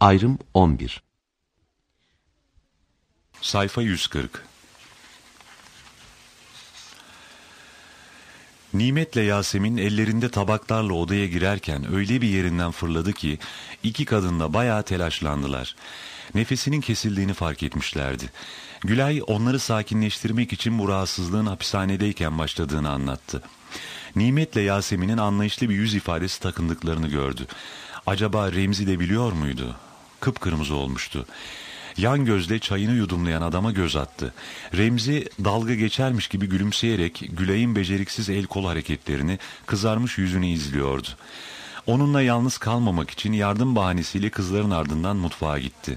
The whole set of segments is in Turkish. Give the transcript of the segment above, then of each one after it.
Ayrım 11. Sayfa 140. Nimet'le Yasemin ellerinde tabaklarla odaya girerken öyle bir yerinden fırladı ki iki kadın da bayağı telaşlandılar. Nefesinin kesildiğini fark etmişlerdi. Gülay onları sakinleştirmek için bu rahatsızlığın hapishanedeyken başladığını anlattı. Nimet'le Yasemin'in anlayışlı bir yüz ifadesi takındıklarını gördü. Acaba Remzi de biliyor muydu? Kıpkırmızı olmuştu. Yan gözle çayını yudumlayan adama göz attı. Remzi dalga geçermiş gibi gülümseyerek Gülay'ın beceriksiz el kol hareketlerini, kızarmış yüzünü izliyordu. Onunla yalnız kalmamak için yardım bahanesiyle kızların ardından mutfağa gitti.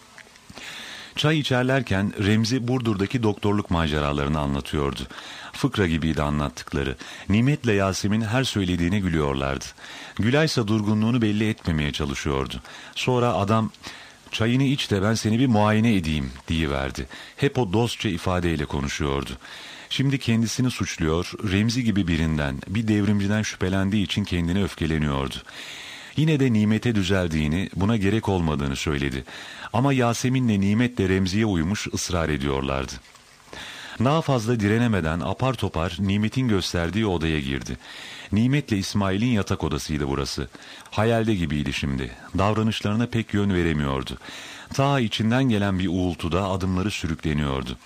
Çay içerlerken Remzi Burdur'daki doktorluk maceralarını anlatıyordu. Fıkra gibiydi anlattıkları. Nimet'le Yasemin her söylediğine gülüyorlardı. Gülay ise durgunluğunu belli etmemeye çalışıyordu. Sonra adam "Çayını iç de ben seni bir muayene edeyim" diyiverdi. Hep o dostça ifadeyle konuşuyordu. Şimdi kendisini suçluyor, Remzi gibi birinden, bir devrimciden şüphelendiği için kendine öfkeleniyordu. Yine de Nimet'e düzeldiğini, buna gerek olmadığını söyledi. Ama Yasemin'le Nimet de Remzi'ye uymuş, ısrar ediyorlardı. Daha fazla direnemeden apar topar Nimet'in gösterdiği odaya girdi. Nimet'le İsmail'in yatak odasıydı burası. Hayalde gibiydi şimdi. Davranışlarına pek yön veremiyordu. Ta içinden gelen bir uğultuda adımları sürükleniyordu.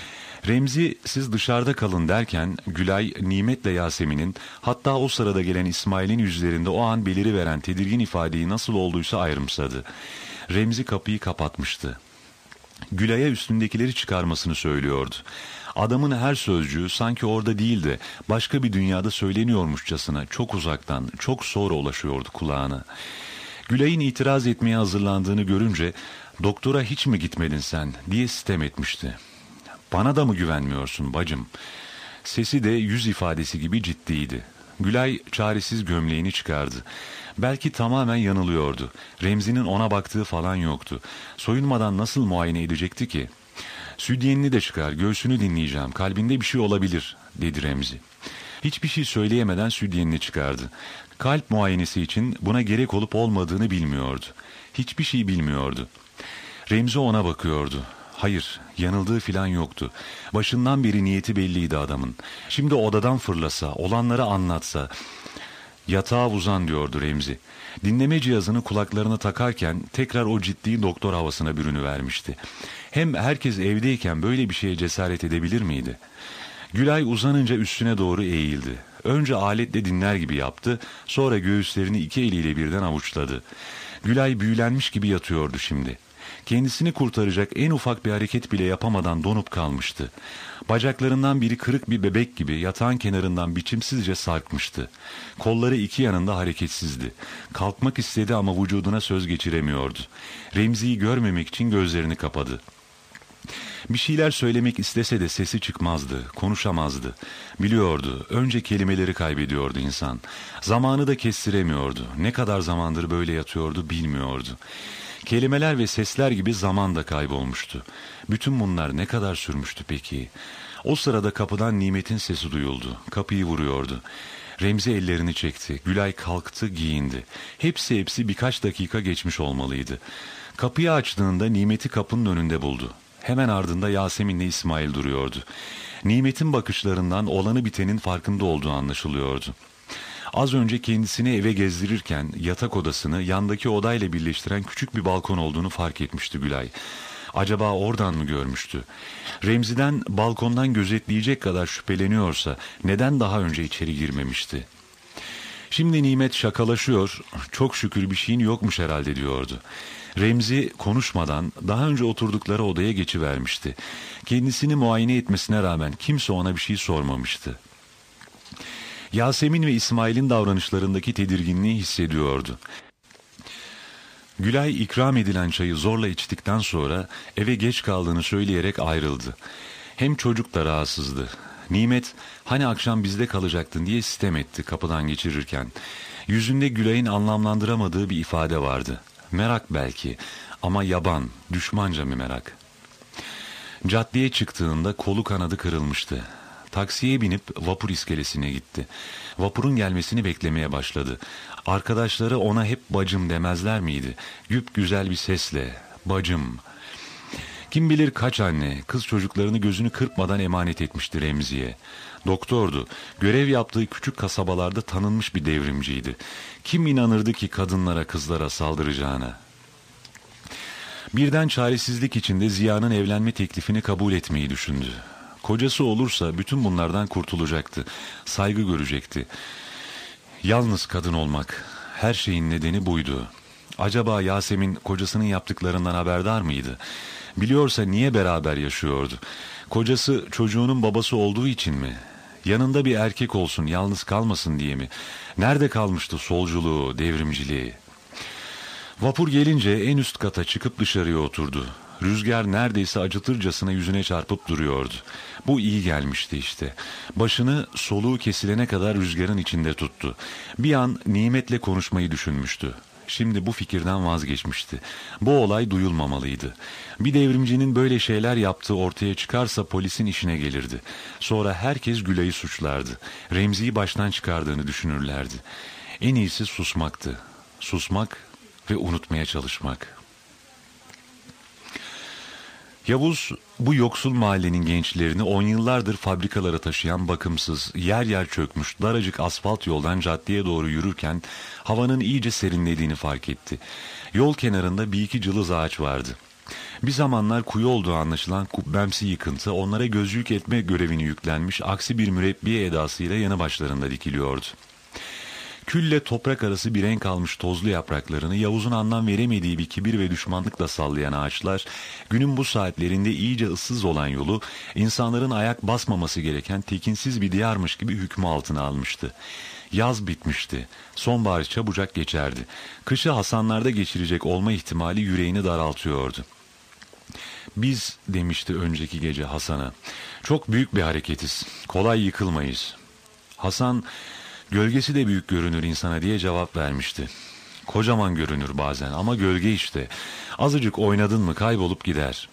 Remzi "siz dışarıda kalın" derken Gülay, Nimet'le Yasemin'in, hatta o sırada gelen İsmail'in yüzlerinde o an beliriveren tedirgin ifadeyi nasıl olduysa ayrımsadı. Remzi kapıyı kapatmıştı. Gülay'a üstündekileri çıkarmasını söylüyordu. Adamın her sözcüğü sanki orada değil de başka bir dünyada söyleniyormuşçasına çok uzaktan, çok sonra ulaşıyordu kulağına. Gülay'ın itiraz etmeye hazırlandığını görünce "doktora hiç mi gitmedin sen?" diye sitem etmişti. "Bana da mı güvenmiyorsun bacım?" Sesi de yüz ifadesi gibi ciddiydi. Gülay çaresiz gömleğini çıkardı. Belki tamamen yanılıyordu. Remzi'nin ona baktığı falan yoktu. Soyunmadan nasıl muayene edecekti ki? "Südyenini de çıkar, göğsünü dinleyeceğim, kalbinde bir şey olabilir" dedi Remzi. Hiçbir şey söyleyemeden südyenini çıkardı. Kalp muayenesi için buna gerek olup olmadığını bilmiyordu. Hiçbir şey bilmiyordu. Remzi ona bakıyordu. Hayır, yanıldığı filan yoktu. Başından beri niyeti belliydi adamın. Şimdi odadan fırlasa, olanları anlatsa. "Yatağa uzan" diyordu Remzi. Dinleme cihazını kulaklarına takarken tekrar o ciddi doktor havasına bürünüvermişti. Hem herkes evdeyken böyle bir şeye cesaret edebilir miydi? Gülay uzanınca üstüne doğru eğildi. Önce aletle dinler gibi yaptı, sonra göğüslerini iki eliyle birden avuçladı. Gülay büyülenmiş gibi yatıyordu şimdi. Kendisini kurtaracak en ufak bir hareket bile yapamadan donup kalmıştı. Bacaklarından biri kırık bir bebek gibi yatağın kenarından biçimsizce sarkmıştı. Kolları iki yanında hareketsizdi. Kalkmak istedi ama vücuduna söz geçiremiyordu. Remzi'yi görmemek için gözlerini kapadı. Bir şeyler söylemek istese de sesi çıkmazdı, konuşamazdı. Biliyordu, önce kelimeleri kaybediyordu insan. Zamanı da kestiremiyordu. Ne kadar zamandır böyle yatıyordu bilmiyordu. Kelimeler ve sesler gibi zaman da kaybolmuştu. Bütün bunlar ne kadar sürmüştü peki? O sırada kapıdan Nimet'in sesi duyuldu. Kapıyı vuruyordu. Remzi ellerini çekti. Gülay kalktı, giyindi. Hepsi birkaç dakika geçmiş olmalıydı. Kapıyı açtığında Nimet'i kapının önünde buldu. Hemen ardında Yasemin'le İsmail duruyordu. Nimet'in bakışlarından olanı bitenin farkında olduğu anlaşılıyordu. Az önce kendisini eve gezdirirken yatak odasını yandaki odayla birleştiren küçük bir balkon olduğunu fark etmişti Gülay. Acaba oradan mı görmüştü? Remzi'den balkondan gözetleyecek kadar şüpheleniyorsa neden daha önce içeri girmemişti? Şimdi Nimet şakalaşıyor, "çok şükür bir şeyin yokmuş herhalde" diyordu. Remzi konuşmadan daha önce oturdukları odaya geçivermişti. Kendisini muayene etmesine rağmen kimse ona bir şey sormamıştı. Yasemin ve İsmail'in davranışlarındaki tedirginliği hissediyordu. Gülay ikram edilen çayı zorla içtikten sonra eve geç kaldığını söyleyerek ayrıldı. Hem çocuk da rahatsızdı. Nimet "hani akşam bizde kalacaktın" diye sitem etti kapıdan geçirirken. Yüzünde Gülay'ın anlamlandıramadığı bir ifade vardı. Merak belki ama yaban, düşmanca bir merak. Caddeye çıktığında kolu kanadı kırılmıştı. Taksiye binip vapur iskelesine gitti. Vapurun gelmesini beklemeye başladı. Arkadaşları ona hep bacım demezler miydi? Güzel bir sesle bacım. Kim bilir kaç anne kız çocuklarını gözünü kırpmadan emanet etmişti Remzi'ye. Doktordu. Görev yaptığı küçük kasabalarda tanınmış bir devrimciydi. Kim inanırdı ki kadınlara, kızlara saldıracağına? Birden çaresizlik içinde Ziya'nın evlenme teklifini kabul etmeyi düşündü. Kocası olursa bütün bunlardan kurtulacaktı. Saygı görecekti. Yalnız kadın olmak, her şeyin nedeni buydu. Acaba Yasemin kocasının yaptıklarından haberdar mıydı? Biliyorsa niye beraber yaşıyordu? Kocası çocuğunun babası olduğu için mi? Yanında bir erkek olsun, yalnız kalmasın diye mi? Nerede kalmıştı solculuğu, devrimciliği? Vapur gelince en üst kata çıkıp dışarıya oturdu. Rüzgar neredeyse acıtırcasına yüzüne çarpıp duruyordu. Bu iyi gelmişti işte. Başını soluğu kesilene kadar rüzgarın içinde tuttu. Bir an Nimet'le konuşmayı düşünmüştü. Şimdi bu fikirden vazgeçmişti. Bu olay duyulmamalıydı. Bir devrimcinin böyle şeyler yaptığı ortaya çıkarsa polisin işine gelirdi. Sonra herkes Gülay'ı suçlardı. Remzi'yi baştan çıkardığını düşünürlerdi. En iyisi susmaktı. Susmak ve unutmaya çalışmak. Yavuz bu yoksul mahallenin gençlerini 10 yıllardır fabrikalara taşıyan bakımsız, yer yer çökmüş daracık asfalt yoldan caddeye doğru yürürken havanın iyice serinlediğini fark etti. Yol kenarında bir iki cılız ağaç vardı. Bir zamanlar kuyu olduğu anlaşılan kubbemsi yıkıntı onlara gözcülük etme görevini yüklenmiş aksi bir mürebbiye edasıyla yanı başlarında dikiliyordu. Külle toprak arası bir renk almış tozlu yapraklarını Yavuz'un anlam veremediği bir kibir ve düşmanlıkla sallayan ağaçlar, günün bu saatlerinde iyice ıssız olan yolu, insanların ayak basmaması gereken tekinsiz bir diyarmış gibi hükmü altına almıştı. Yaz bitmişti. Sonbahar çabucak geçerdi. Kışı Hasanlar'da geçirecek olma ihtimali yüreğini daraltıyordu. Biz, demişti önceki gece Hasan'a, çok büyük bir hareketiz. Kolay yıkılmayız. Hasan, gölgesi de büyük görünür insana diye cevap vermişti. Kocaman görünür bazen ama gölge işte. Azıcık oynadın mı kaybolup gider.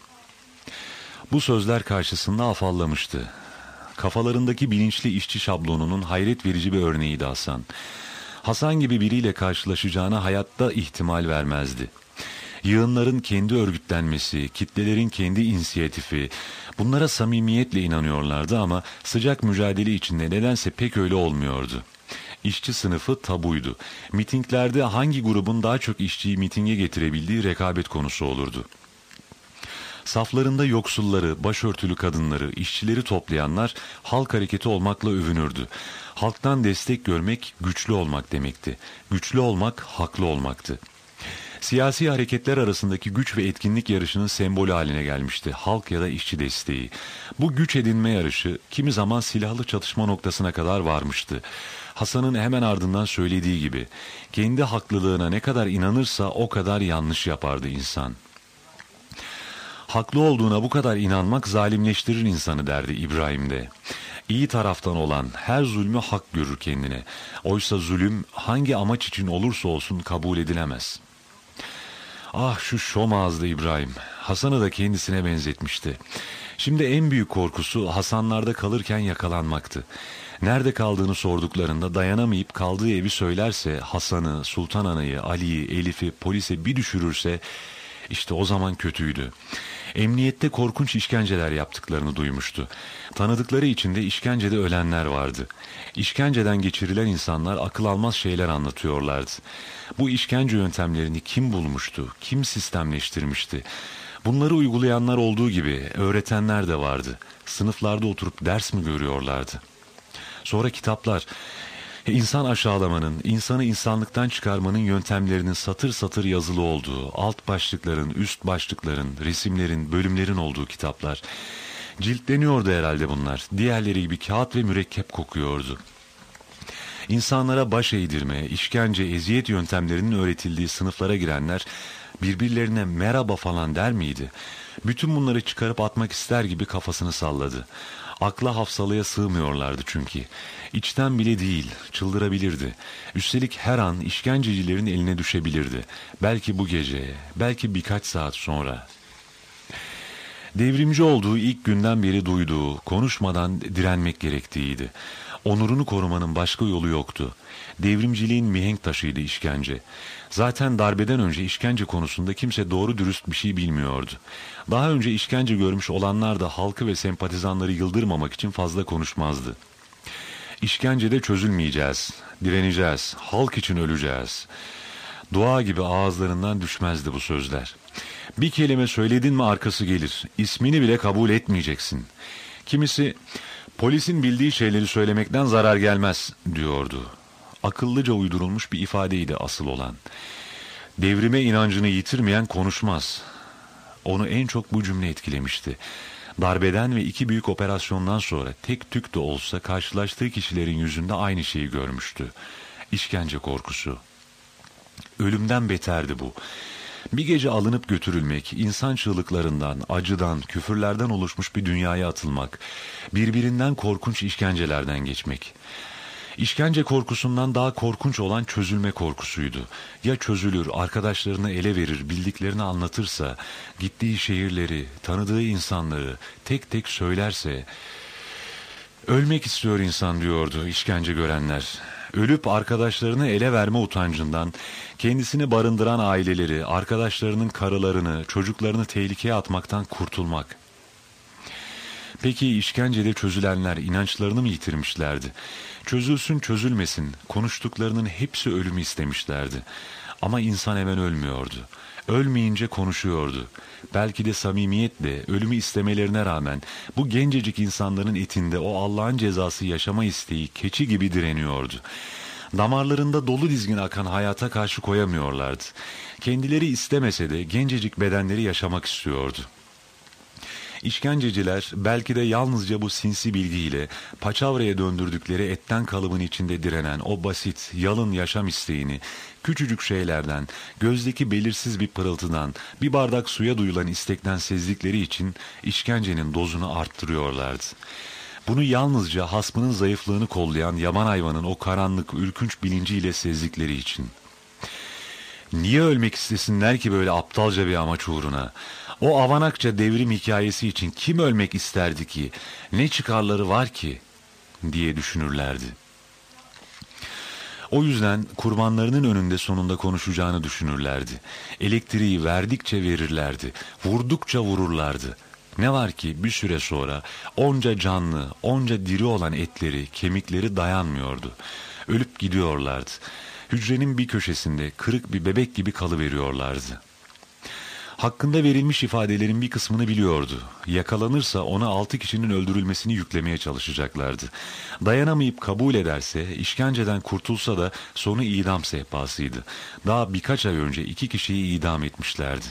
Bu sözler karşısında afallamıştı. Kafalarındaki bilinçli işçi şablonunun hayret verici bir örneğiydi Hasan. Hasan gibi biriyle karşılaşacağına hayatta ihtimal vermezdi. Yığınların kendi örgütlenmesi, kitlelerin kendi inisiyatifi, bunlara samimiyetle inanıyorlardı ama sıcak mücadele içinde nedense pek öyle olmuyordu. İşçi sınıfı tabuydu. Mitinglerde hangi grubun daha çok işçiyi mitinge getirebildiği rekabet konusu olurdu. Saflarında yoksulları, başörtülü kadınları, işçileri toplayanlar halk hareketi olmakla övünürdü. Halktan destek görmek güçlü olmak demekti. Güçlü olmak haklı olmaktı. Siyasi hareketler arasındaki güç ve etkinlik yarışının sembolü haline gelmişti. Halk ya da işçi desteği. Bu güç edinme yarışı kimi zaman silahlı çatışma noktasına kadar varmıştı. Hasan'ın hemen ardından söylediği gibi, kendi haklılığına ne kadar inanırsa o kadar yanlış yapardı insan. Haklı olduğuna bu kadar inanmak zalimleştirir insanı derdi İbrahim de. İyi taraftan olan her zulmü hak görür kendine. Oysa zulüm hangi amaç için olursa olsun kabul edilemez. Ah şu şom ağızlı İbrahim, Hasan'ı da kendisine benzetmişti. Şimdi en büyük korkusu Hasanlar'da kalırken yakalanmaktı. Nerede kaldığını sorduklarında dayanamayıp kaldığı evi söylerse Hasan'ı, Sultan Ana'yı, Ali'yi, Elif'i polise bir düşürürse işte o zaman kötüydü. Emniyette korkunç işkenceler yaptıklarını duymuştu. Tanıdıkları içinde işkencede ölenler vardı. İşkenceden geçirilen insanlar akıl almaz şeyler anlatıyorlardı. Bu işkence yöntemlerini kim bulmuştu, kim sistemleştirmişti? Bunları uygulayanlar olduğu gibi öğretenler de vardı. Sınıflarda oturup ders mi görüyorlardı? Sonra kitaplar, insan aşağılamanın, insanı insanlıktan çıkarmanın yöntemlerinin satır satır yazılı olduğu, alt başlıkların, üst başlıkların, resimlerin, bölümlerin olduğu kitaplar. Ciltleniyordu herhalde bunlar. Diğerleri gibi kağıt ve mürekkep kokuyordu. İnsanlara baş eğdirme, işkence, eziyet yöntemlerinin öğretildiği sınıflara girenler birbirlerine merhaba falan der miydi? Bütün bunları çıkarıp atmak ister gibi kafasını salladı. Akla hafsalıya sığmıyorlardı çünkü. İçten bile değil, çıldırabilirdi. Üstelik her an işkencecilerin eline düşebilirdi. Belki bu gece, belki birkaç saat sonra. Devrimci olduğu ilk günden beri duyduğu, konuşmadan direnmek gerektiğiydi. Onurunu korumanın başka yolu yoktu. Devrimciliğin mihenk taşıydı işkence. Zaten darbeden önce işkence konusunda kimse doğru dürüst bir şey bilmiyordu. Daha önce işkence görmüş olanlar da halkı ve sempatizanları yıldırmamak için fazla konuşmazdı. İşkencede çözülmeyeceğiz, direneceğiz, halk için öleceğiz. Dua gibi ağızlarından düşmezdi bu sözler. Bir kelime söyledin mi arkası gelir, ismini bile kabul etmeyeceksin. Kimisi, polisin bildiği şeyleri söylemekten zarar gelmez diyordu. Akıllıca uydurulmuş bir ifadeydi asıl olan. Devrime inancını yitirmeyen konuşmaz. Onu en çok bu cümle etkilemişti. Darbeden ve 2 büyük operasyondan sonra tek tük de olsa karşılaştığı kişilerin yüzünde aynı şeyi görmüştü. İşkence korkusu. Ölümden beterdi bu. Bir gece alınıp götürülmek, insan çığlıklarından, acıdan, küfürlerden oluşmuş bir dünyaya atılmak, birbirinden korkunç işkencelerden geçmek. İşkence korkusundan daha korkunç olan çözülme korkusuydu. Ya çözülür, arkadaşlarını ele verir, bildiklerini anlatırsa, gittiği şehirleri, tanıdığı insanları tek tek söylerse... Ölmek istiyor insan diyordu işkence görenler. Ölüp arkadaşlarını ele verme utancından, kendisini barındıran aileleri, arkadaşlarının karılarını, çocuklarını tehlikeye atmaktan kurtulmak. Peki işkencede çözülenler inançlarını mı yitirmişlerdi? Çözülsün çözülmesin, konuştuklarının hepsi ölümü istemişlerdi. Ama insan hemen ölmüyordu. Ölmeyince konuşuyordu. Belki de samimiyetle ölümü istemelerine rağmen bu gencecik insanların etinde o Allah'ın cezası yaşama isteği keçi gibi direniyordu. Damarlarında dolu dizgin akan hayata karşı koyamıyorlardı. Kendileri istemese de gencecik bedenleri yaşamak istiyordu. İşkenceciler belki de yalnızca bu sinsi bilgiyle paçavraya döndürdükleri etten kalıbın içinde direnen o basit, yalın yaşam isteğini, küçücük şeylerden, gözdeki belirsiz bir pırıltıdan, bir bardak suya duyulan istekten sezdikleri için işkencenin dozunu arttırıyorlardı. Bunu yalnızca hasmının zayıflığını kollayan yaban hayvanın o karanlık, ürkünç bilinciyle sezdikleri için. Niye ölmek istesinler ki böyle aptalca bir amaç uğruna? O avanakça devrim hikayesi için kim ölmek isterdi ki? Ne çıkarları var ki? Diye düşünürlerdi. O yüzden kurbanlarının önünde sonunda konuşacağını düşünürlerdi. Elektriği verdikçe verirlerdi. Vurdukça vururlardı. Ne var ki bir süre sonra onca canlı, onca diri olan etleri, kemikleri dayanmıyordu. Ölüp gidiyorlardı. Hücrenin bir köşesinde kırık bir bebek gibi kalıveriyorlardı. Hakkında verilmiş ifadelerin bir kısmını biliyordu. Yakalanırsa ona 6 kişinin öldürülmesini yüklemeye çalışacaklardı. Dayanamayıp kabul ederse, işkenceden kurtulsa da sonu idam sehpasıydı. Daha birkaç ay önce 2 kişiyi idam etmişlerdi.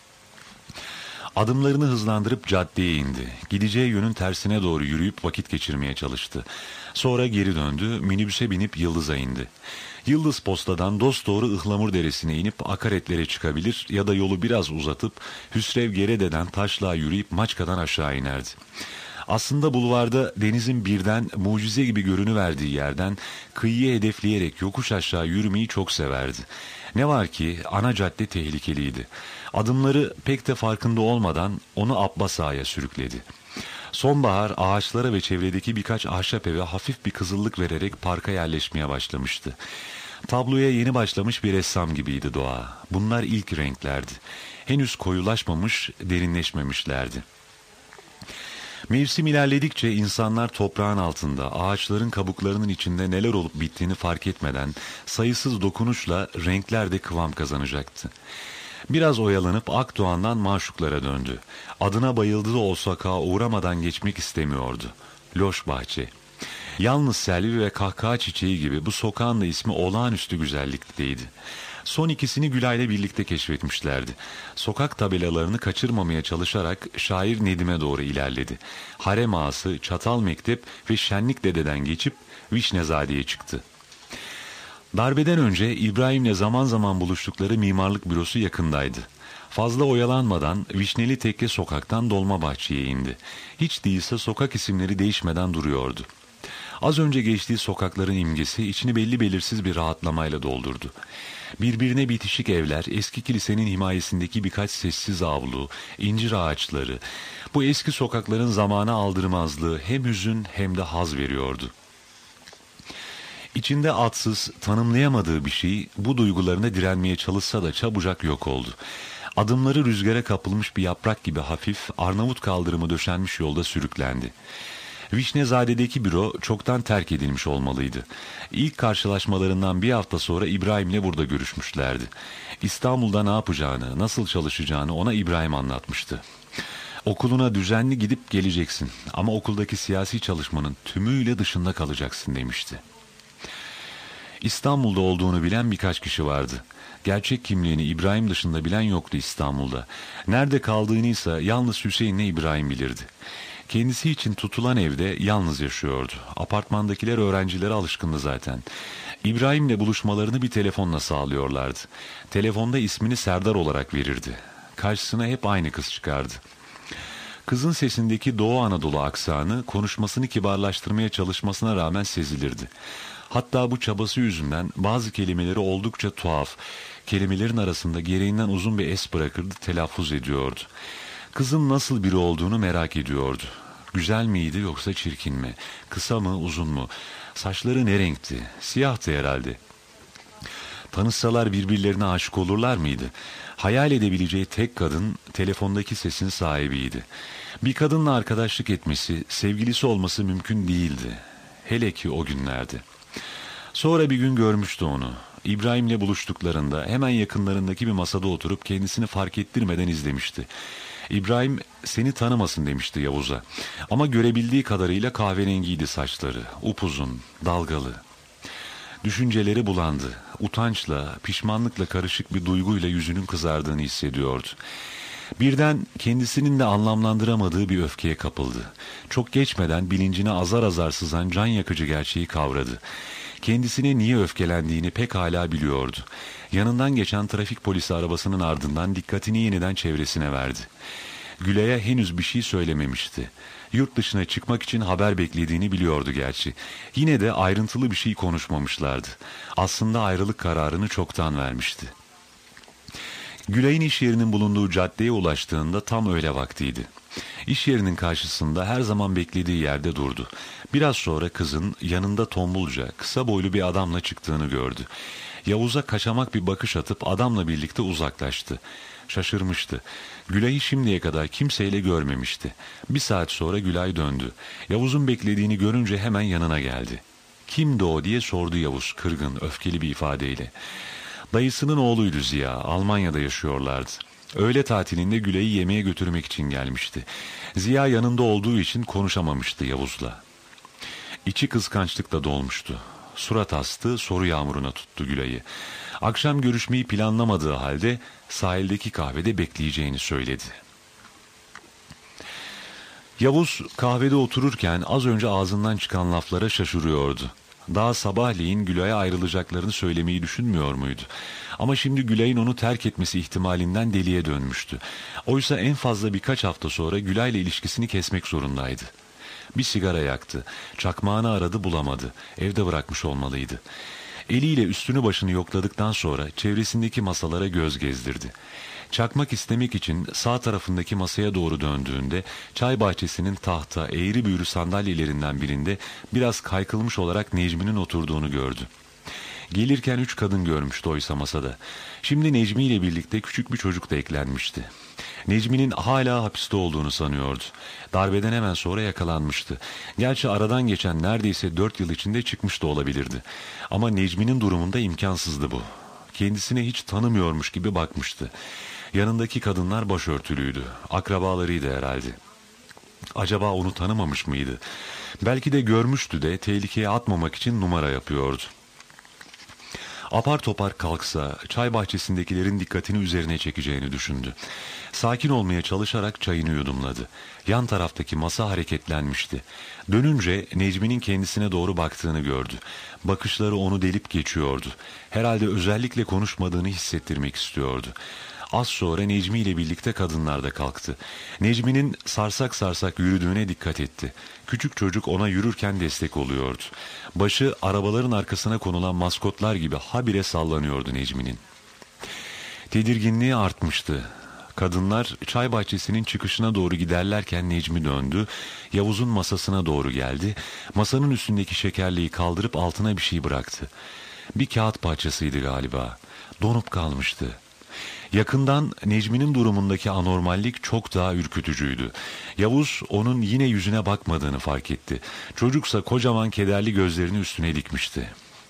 Adımlarını hızlandırıp caddeye indi. Gideceği yönün tersine doğru yürüyüp vakit geçirmeye çalıştı. Sonra geri döndü, minibüse binip Yıldız'a indi. Yıldız Posta'dan dosdoğru Ihlamur Deresi'ne inip akaretlere çıkabilir ya da yolu biraz uzatıp Hüsrev Gerede'den Taşlığa yürüyüp Maçka'dan aşağı inerdi. Aslında bulvarda denizin birden mucize gibi görünüverdiği yerden kıyıya hedefleyerek yokuş aşağı yürümeyi çok severdi. Ne var ki ana cadde tehlikeliydi. Adımları pek de farkında olmadan onu Abbas Ağa'ya sürükledi. Sonbahar ağaçlara ve çevredeki birkaç ahşap eve hafif bir kızıllık vererek parka yerleşmeye başlamıştı. Tabloya yeni başlamış bir ressam gibiydi doğa. Bunlar ilk renklerdi. Henüz koyulaşmamış, derinleşmemişlerdi. Mevsim ilerledikçe insanlar toprağın altında, ağaçların kabuklarının içinde neler olup bittiğini fark etmeden sayısız dokunuşla renkler de kıvam kazanacaktı. Biraz oyalanıp Akdoğan'dan Maşuklara döndü. Adına bayıldığı o sokağa uğramadan geçmek istemiyordu. Loş Bahçe. Yalnız Selvi ve Kahkaha Çiçeği gibi bu sokağın da ismi olağanüstü güzellikteydi. Son ikisini Gülay'la birlikte keşfetmişlerdi. Sokak tabelalarını kaçırmamaya çalışarak şair Nedim'e doğru ilerledi. Harem Ağası, Çatal Mektep ve Şenlik Dede'den geçip Vişnezade'ye çıktı. Darbeden önce İbrahim'le zaman zaman buluştukları mimarlık bürosu yakındaydı. Fazla oyalanmadan Vişneli Tekke sokaktan Dolmabahçe'ye indi. Hiç değilse sokak isimleri değişmeden duruyordu. Az önce geçtiği sokakların imgesi içini belli belirsiz bir rahatlamayla doldurdu. Birbirine bitişik evler, eski kilisenin himayesindeki birkaç sessiz avlu, incir ağaçları. Bu eski sokakların zamana aldırmazlığı hem hüzün hem de haz veriyordu. İçinde adsız, tanımlayamadığı bir şey bu duygularına direnmeye çalışsa da çabucak yok oldu. Adımları rüzgara kapılmış bir yaprak gibi hafif, Arnavut kaldırımı döşenmiş yolda sürüklendi. Vişnezade'deki büro çoktan terk edilmiş olmalıydı. İlk karşılaşmalarından bir hafta sonra İbrahim'le burada görüşmüşlerdi. İstanbul'da ne yapacağını, nasıl çalışacağını ona İbrahim anlatmıştı. Okuluna düzenli gidip geleceksin ama okuldaki siyasi çalışmanın tümüyle dışında kalacaksın demişti. İstanbul'da olduğunu bilen birkaç kişi vardı. Gerçek kimliğini İbrahim dışında bilen yoktu İstanbul'da. Nerede kaldığını ise yalnız Hüseyin'le İbrahim bilirdi. Kendisi için tutulan evde yalnız yaşıyordu. Apartmandakiler öğrencilere alışkındı zaten. İbrahim'le buluşmalarını bir telefonla sağlıyorlardı. Telefonda ismini Serdar olarak verirdi. Karşısına hep aynı kız çıkardı. Kızın sesindeki Doğu Anadolu aksanı konuşmasını kibarlaştırmaya çalışmasına rağmen sezilirdi. Hatta bu çabası yüzünden bazı kelimeleri oldukça tuhaf, kelimelerin arasında gereğinden uzun bir es bırakırdı, telaffuz ediyordu. Kızın nasıl biri olduğunu merak ediyordu. Güzel miydi yoksa çirkin mi? Kısa mı, uzun mu? Saçları ne renkti? Siyahtı herhalde. Tanışsalar birbirlerine aşık olurlar mıydı? Hayal edebileceği tek kadın telefondaki sesin sahibiydi. Bir kadınla arkadaşlık etmesi, sevgilisi olması mümkün değildi. Hele ki o günlerde. Sonra bir gün görmüştü onu. İbrahim'le buluştuklarında hemen yakınlarındaki bir masada oturup kendisini fark ettirmeden izlemişti. İbrahim seni tanımasın demişti Yavuz'a. Ama görebildiği kadarıyla kahverengiydi saçları, upuzun, dalgalı. Düşünceleri bulandı. Utançla, pişmanlıkla karışık bir duyguyla yüzünün kızardığını hissediyordu. Birden kendisinin de anlamlandıramadığı bir öfkeye kapıldı. Çok geçmeden bilincine azar azar sızan can yakıcı gerçeği kavradı. Kendisine niye öfkelendiğini pekala biliyordu. Yanından geçen trafik polisi arabasının ardından dikkatini yeniden çevresine verdi. Gülay'a henüz bir şey söylememişti. Yurt dışına çıkmak için haber beklediğini biliyordu gerçi. Yine de ayrıntılı bir şey konuşmamışlardı. Aslında ayrılık kararını çoktan vermişti. Gülay'ın iş yerinin bulunduğu caddeye ulaştığında tam öğle vaktiydi. İş yerinin karşısında her zaman beklediği yerde durdu. Biraz sonra kızın yanında tombulca, kısa boylu bir adamla çıktığını gördü. Yavuz'a kaçamak bir bakış atıp adamla birlikte uzaklaştı. Şaşırmıştı. Gülay'ı şimdiye kadar kimseyle görmemişti. Bir saat sonra Gülay döndü. Yavuz'un beklediğini görünce hemen yanına geldi. "Kimdi o?" diye sordu Yavuz kırgın, öfkeli bir ifadeyle. Dayısının oğluydu Ziya. Almanya'da yaşıyorlardı. Öğle tatilinde Gülay'ı yemeğe götürmek için gelmişti. Ziya yanında olduğu için konuşamamıştı Yavuz'la. İçi kıskançlıkla dolmuştu. Surat astı, soru yağmuruna tuttu Gülay'ı. Akşam görüşmeyi planlamadığı halde sahildeki kahvede bekleyeceğini söyledi. Yavuz kahvede otururken az önce ağzından çıkan laflara şaşırıyordu. Daha sabahleyin Gülay'a ayrılacaklarını söylemeyi düşünmüyor muydu? Ama şimdi Gülay'ın onu terk etmesi ihtimalinden deliye dönmüştü. Oysa en fazla birkaç hafta sonra Gülay'la ilişkisini kesmek zorundaydı. Bir sigara yaktı. Çakmağını aradı, bulamadı. Evde bırakmış olmalıydı. Eliyle üstünü başını yokladıktan sonra çevresindeki masalara göz gezdirdi. Çakmak istemek için sağ tarafındaki masaya doğru döndüğünde çay bahçesinin tahta, eğri büğrü sandalyelerinden birinde biraz kaykılmış olarak Necmi'nin oturduğunu gördü. Gelirken 3 kadın görmüştü oysa masada. Şimdi Necmi ile birlikte küçük bir çocuk da eklenmişti. Necmi'nin hala hapiste olduğunu sanıyordu. Darbeden hemen sonra yakalanmıştı. Gerçi aradan geçen neredeyse 4 yıl içinde çıkmış da olabilirdi. Ama Necmi'nin durumunda imkansızdı bu. Kendisine hiç tanımıyormuş gibi bakmıştı. Yanındaki kadınlar başörtülüydü. Akrabalarıydı herhalde. Acaba onu tanımamış mıydı? Belki de görmüştü de tehlikeye atmamak için numara yapıyordu. Apar topar kalksa çay bahçesindekilerin dikkatini üzerine çekeceğini düşündü. Sakin olmaya çalışarak çayını yudumladı. Yan taraftaki masa hareketlenmişti. Dönünce Necmi'nin kendisine doğru baktığını gördü. Bakışları onu delip geçiyordu. Herhalde özellikle konuşmadığını hissettirmek istiyordu. Az sonra Necmi ile birlikte kadınlar da kalktı. Necmi'nin sarsak sarsak yürüdüğüne dikkat etti. Küçük çocuk ona yürürken destek oluyordu. Başı arabaların arkasına konulan maskotlar gibi habire sallanıyordu Necmi'nin. Tedirginliği artmıştı. Kadınlar çay bahçesinin çıkışına doğru giderlerken Necmi döndü. Yavuz'un masasına doğru geldi. Masanın üstündeki şekerliği kaldırıp altına bir şey bıraktı. Bir kağıt parçasıydı galiba. Donup kalmıştı. Yakından Necmi'nin durumundaki anormallik çok daha ürkütücüydü. Yavuz onun yine yüzüne bakmadığını fark etti. Çocuksa kocaman kederli gözlerini üstüne dikmişti.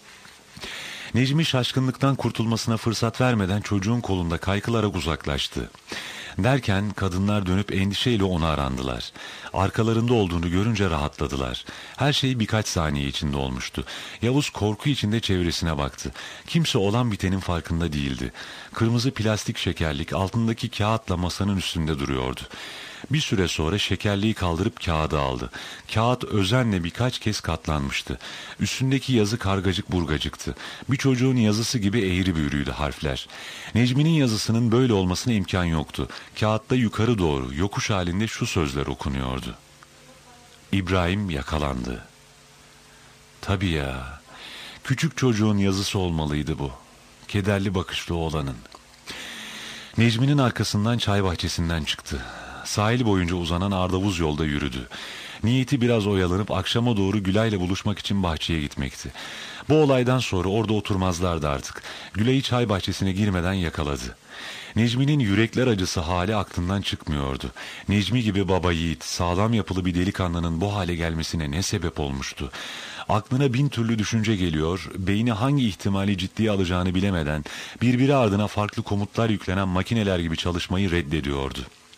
Necmi şaşkınlıktan kurtulmasına fırsat vermeden çocuğun kolunda kaykılarak uzaklaştı. Derken kadınlar dönüp endişeyle onu arandılar. Arkalarında olduğunu görünce rahatladılar. Her şey birkaç saniye içinde olmuştu. Yavuz korku içinde çevresine baktı. Kimse olan bitenin farkında değildi. Kırmızı plastik şekerlik altındaki kağıtla masanın üstünde duruyordu. Bir süre sonra şekerliği kaldırıp kağıdı aldı. Kağıt özenle birkaç kez katlanmıştı. Üstündeki yazı kargacık burgacıktı. Bir çocuğun yazısı gibi eğri büğrüydü harfler. Necmi'nin yazısının böyle olmasına imkan yoktu. Kağıtta yukarı doğru yokuş halinde şu sözler okunuyordu: İbrahim yakalandı. Tabii ya, küçük çocuğun yazısı olmalıydı bu. Kederli bakışlı oğlanın. Necmi'nin arkasından çay bahçesinden çıktı. Sahil boyunca uzanan ardavuz yolda yürüdü. Niyeti biraz oyalanıp akşama doğru Gülay'la buluşmak için bahçeye gitmekti. Bu olaydan sonra orada oturmazlardı artık. Gülay'ı çay bahçesine girmeden yakaladı. Necmi'nin yürekler acısı hali aklından çıkmıyordu. Necmi gibi baba yiğit, sağlam yapılı bir delikanlının bu hale gelmesine ne sebep olmuştu? Aklına bin türlü düşünce geliyor, beyni hangi ihtimali ciddiye alacağını bilemeden birbiri ardına farklı komutlar yüklenen makineler gibi çalışmayı reddediyordu.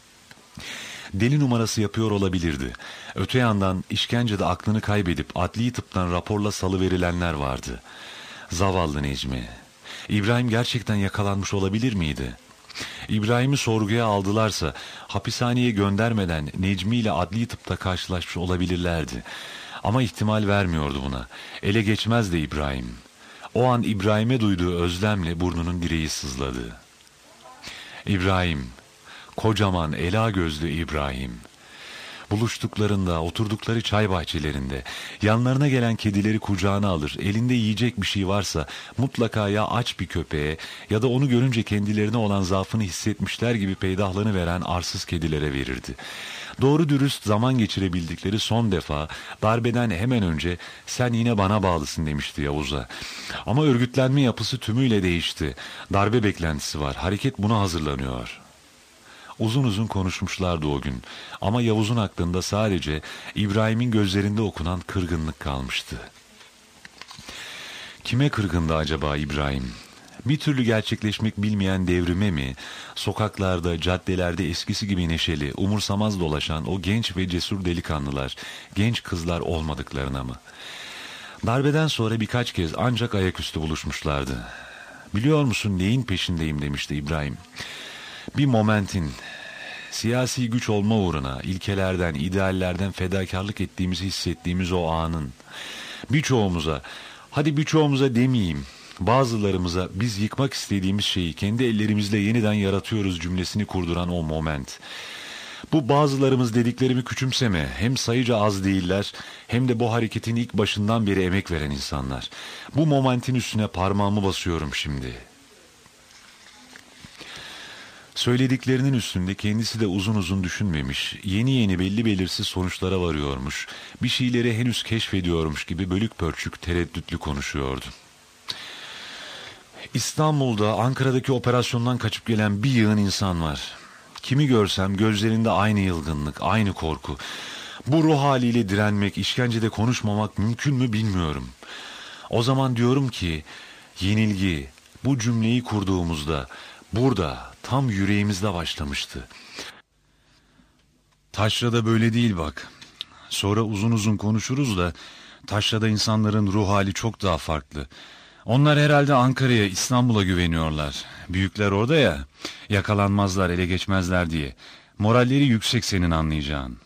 Deli numarası yapıyor olabilirdi. Öte yandan işkencede aklını kaybedip adli tıptan raporla salıverilenler vardı. Zavallı Necmi. İbrahim gerçekten yakalanmış olabilir miydi? İbrahim'i sorguya aldılarsa hapishaneye göndermeden Necmi ile adli tıpta karşılaşmış olabilirlerdi. Ama ihtimal vermiyordu buna. Ele geçmezdi İbrahim. O an İbrahim'e duyduğu özlemle burnunun direği sızladı. İbrahim, kocaman ela gözlü İbrahim. Buluştuklarında, oturdukları çay bahçelerinde, yanlarına gelen kedileri kucağına alır, elinde yiyecek bir şey varsa mutlaka ya aç bir köpeğe ya da onu görünce kendilerine olan zaafını hissetmişler gibi peydahlarını veren arsız kedilere verirdi. Doğru dürüst zaman geçirebildikleri son defa darbeden hemen önce "Sen yine bana bağlısın" demişti Yavuz'a. Ama örgütlenme yapısı tümüyle değişti. Darbe beklentisi var, hareket buna hazırlanıyor. Uzun uzun konuşmuşlardı o gün ama Yavuz'un aklında sadece İbrahim'in gözlerinde okunan kırgınlık kalmıştı. Kime kırgındı acaba İbrahim? Bir türlü gerçekleşmek bilmeyen devrime mi? Sokaklarda, caddelerde eskisi gibi neşeli, umursamaz dolaşan o genç ve cesur delikanlılar, genç kızlar olmadıklarına mı? Darbeden sonra birkaç kez ancak ayaküstü buluşmuşlardı. "Biliyor musun neyin peşindeyim?" demişti İbrahim. Bir momentin, siyasi güç olma uğruna ilkelerden, ideallerden fedakarlık ettiğimizi hissettiğimiz o anın, birçoğumuza, hadi birçoğumuza demeyeyim, bazılarımıza biz yıkmak istediğimiz şeyi kendi ellerimizle yeniden yaratıyoruz cümlesini kurduran o moment. Bu bazılarımız dediklerimi küçümseme, hem sayıca az değiller hem de bu hareketin ilk başından beri emek veren insanlar. Bu momentin üstüne parmağımı basıyorum şimdi. Söylediklerinin üstünde kendisi de uzun uzun düşünmemiş, yeni yeni belli belirsiz sonuçlara varıyormuş, bir şeyleri henüz keşfediyormuş gibi bölük pörçük tereddütlü konuşuyordu. İstanbul'da, Ankara'daki operasyondan kaçıp gelen bir yığın insan var. Kimi görsem gözlerinde aynı yılgınlık, aynı korku. Bu ruh haliyle direnmek, işkencede konuşmamak mümkün mü bilmiyorum. O zaman diyorum ki, yenilgi, bu cümleyi kurduğumuzda, burada, tam yüreğimizde başlamıştı. Taşra'da böyle değil bak. Sonra uzun uzun konuşuruz da, Taşra'da insanların ruh hali çok daha farklı. Onlar herhalde Ankara'ya, İstanbul'a güveniyorlar. Büyükler orada ya, yakalanmazlar, ele geçmezler diye. Moralleri yüksek senin anlayacağın.